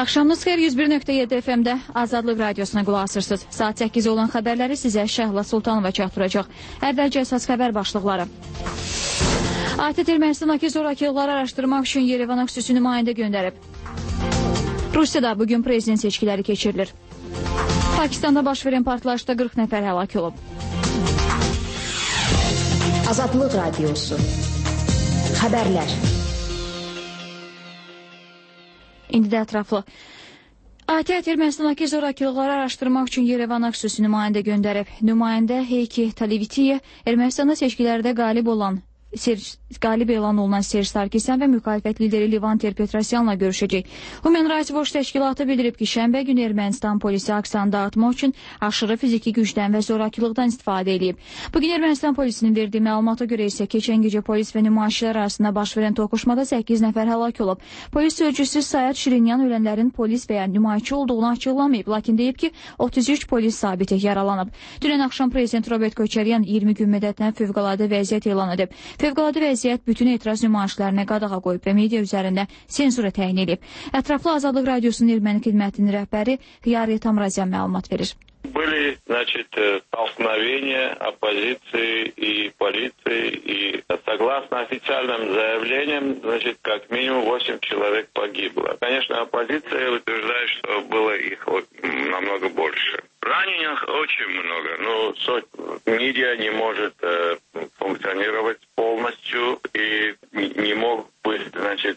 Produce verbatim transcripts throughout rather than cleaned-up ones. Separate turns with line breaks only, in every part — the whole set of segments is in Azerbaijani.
Axşamınız xeyir, yüz bir nöqtə yeddi F M-də Azadlıq Radiosuna qulaq asırsınız. Saat səkkiz olan xəbərləri sizə Şəhla Sultanova çatdıracaq. Əvvəlcə əsas xəbər başlıqları. A T T Ermənistandakı zorakılıqları araşdırmaq üçün Yerevana xüsusi nümayəndə göndərib. Rusiyada bugün prezident seçkiləri keçirilir. Pakistanda baş verən partlayışda qırx nəfər həlak olub.
Azadlıq Radiosu. Xəbərlər.
İndi də ətraflı. A T T Ermənistandakı zorakılıqları araşdırmaq üçün Yerevana xüsusi nümayəndə göndərib. Nümayəndə Heyki Talivitiyə Ermənistanda seçkilərdə qalib olan Serj, qalib elan olunan Serj Sarkisyan və müxalifət lideri Levanter Petrosyanla görüşəcək. Human Rights Watch təşkilatı bildirib ki, şənbə günü Ermənistan polisi Aksanı dağıtmaq üçün aşırı fiziki gücdən və zorakılıqdan istifadə edib. Bugün Ermənistan polisinin verdiyi məlumata görə isə keçən gecə polis və nümayişçilər arasında baş verən toqquşmada səkkiz nəfər həlak olub. Polis sözcüsü Sayat Şirinyan ölənlərin polis və ya nümayişçi olduğunu açıqlamayıb, lakin deyib ki, otuz üç polis zabiti yaralanıb. Dünən axşam prezident Robert Koçaryan iyirmi gün müddətinə fövqəladə vəziyyət elan edib. Fövqəladə vəziyyət bütün etiraz nümayişlərinə qadağa qoyub və media üzərində senzura təyin edib. Ətraflı Azadlıq Radiosunun erməni xidmətinin rəhbəri Hiyari Tamrazyan məlumat verir.
Были, значит, столкновения оппозиции и полиции, и согласно официальным заявлениям, значит, как минимум восемь человек погибло. Конечно, оппозиция утверждает, что было их намного больше. Раненых очень много, но сотни. Медиа не может э, функционировать полностью и не могут быть, значит,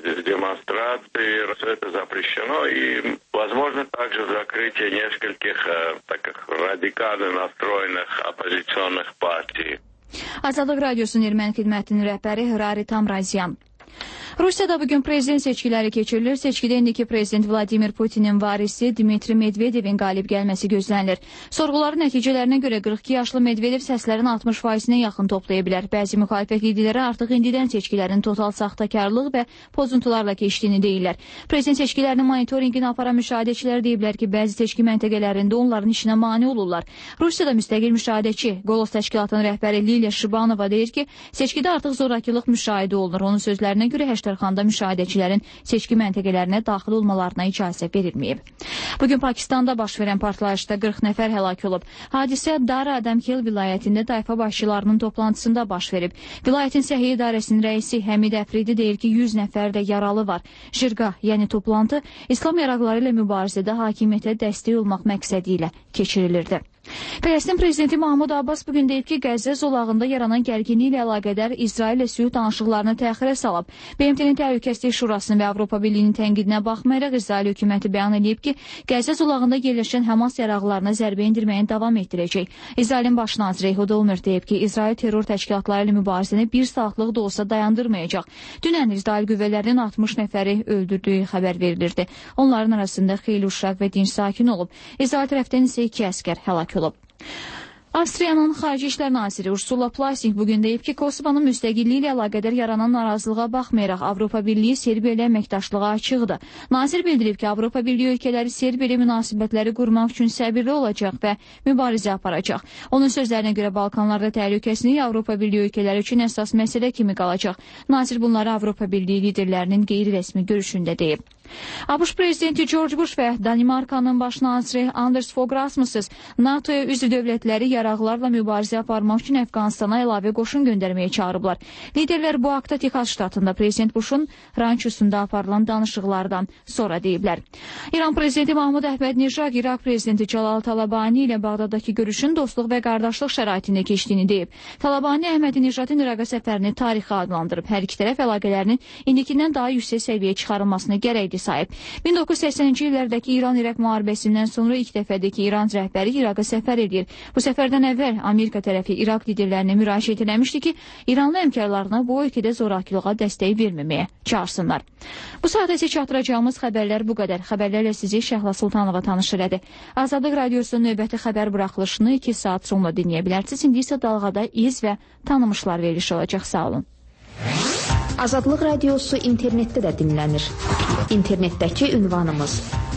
демонстрации, все это запрещено, и возможно также закрытие нескольких э, таких радикально настроенных оппозиционных партий.
Azadlıq Radiosunun erməni xidmətinin rəhbəri Hırari Tamrazyan. Rusiyada bugün prezident seçkiləri keçirilir. Seçkidə indiki prezident Vladimir Putinin varisi Dmitri Medvedevin qalib gəlməsi gözlənilir. Sorğuların nəticələrinə görə qırx iki yaşlı Medvedev səslərin altmış faizinə yaxın toplaya bilər. Bəzi müxalifət liderləri artıq indidən seçkilərin total saxtakarlıq və pozuntularla keçdiyini deyirlər. Prezident seçkilərinin monitoringini aparan müşahidəçilər deyiblər ki, bəzi seçki məntəqələrində onların işinə mane olurlar. Rusiyada müstəqil müşahidəçi Golos təşkilatının rəhbəri Liliya Şibanova deyir ki, seçkidə artıq zorakılıq müşahidə olunur. Onun sözlərinə görə Həştərxanda müşahidəçilərin seçki məntəqələrinə daxil olmalarına icazə verilməyib. Bugün Pakistanda baş verən partlayışda qırx nəfər həlak olub. Hadisə Dara Adamkil vilayətində tayfa başçılarının toplantısında baş verib. Vilayətin səhiyyə idarəsinin rəisi Həmid Əfridi deyir ki, yüz nəfər də yaralı var. Jirqa, yəni toplantı, İslam yaraqları ilə mübarizədə hakimiyyətə dəstək olmaq məqsədi ilə keçirilirdi. Fələstin prezidenti Mahmud Abbas bugün deyib ki, Qəzza zolağında yaranan gərginliyi ilə əlaqədar İsrail ilə sülh danışıqlarını təxirə salıb. B M T-nin Təhlükəsizlik Şurasının və Avropa Birliyinin tənqidinə baxmayaraq İsrail hökuməti bəyan edib ki, Qəzza zolağında yerləşən Hamas yaraqlarına zərbə endirməyin davam etdirəcək. İsrailin baş naziri Ehud Olmert deyib ki, İsrail terror təşkilatları ilə mübarizəni bir saatlıq da olsa dayandırmayacaq. Dünən İsrail qüvvələrinin altmış nəfəri öldürdüyü xəbər verilirdi. Onların arasında xeyli uşaq və dinc sakin olub. İsrail tərəfdən isə iki əskər həlak olub. Avstriyanın Xarici İşlər Naziri Ursula Plasing bugün deyib ki, Kosovanın müstəqilliyi ilə əlaqədar yaranan narazılığa baxmayaraq Avropa Birliyi Serbiya ilə əməkdaşlığa açıqdır. Nazir bildirib ki, Avropa Birliyi ölkələri Serbiya ilə münasibətləri qurmaq üçün səbirli olacaq və mübarizə aparacaq. Onun sözlərinə görə Balkanlarda təhlükəsizlik Avropa Birliyi ölkələri üçün əsas məsələ kimi qalacaq. Nazir bunları Avropa Birliyi liderlərinin qeyri-rəsmi görüşündə deyib. ABŞ prezidenti George Bush və Danimarkanın baş naziri Anders Fogh Rasmussen NATOya üzv dövlətləri yaraqlarla mübarizə aparmaq üçün Əfqanistana əlavə qoşun göndərməyə çağırıblar. Liderlər bu haqda Texas ştatında prezident Bush'un rançosunda aparılan danışıqlardan sonra deyiblər. İran prezidenti Mahmud Əhməd-Nijad İraq prezidenti Cəlal Talabani ilə Bağdadakı görüşün dostluq və qardaşlıq şəraitində keçdiyini deyib. Talabani Əhməd-Nijadın İraqa səfərini tarixi adlandırıb. Hər iki tərəf əlaqələrinin indikindən daha yüksək səviyyəyə çıxarılmasına gərəkdir sahib. min doqquz yüz səksənінші illərdəki İran-İraq müharibəsindən sonra ilk dəfədir ki, İran rəhbəri İraqa səfər edir. Bu səfərdən əvvəl Amerika tərəfi İraq liderlərinə müraciət eləmişdi ki, İranlı həmkarlarına bu ölkədə zorakılığa dəstək verməməyə çağırsınlar. Bu saata isə çatdıracağımız xəbərlər bu qədər. Xəbərlərlə sizi Şəhla Sultanova tanış elədi. Azadlıq Radiosunun növbəti xəbər buraxılışını iki saat sonra dinləyə bilərsiniz. İndi isə dalğada iz və tanımışlar verilişi olacaq. Sağ olun.
Azadlıq Radiosu internetdə də dinlənir. İnternetdəki ünvanımız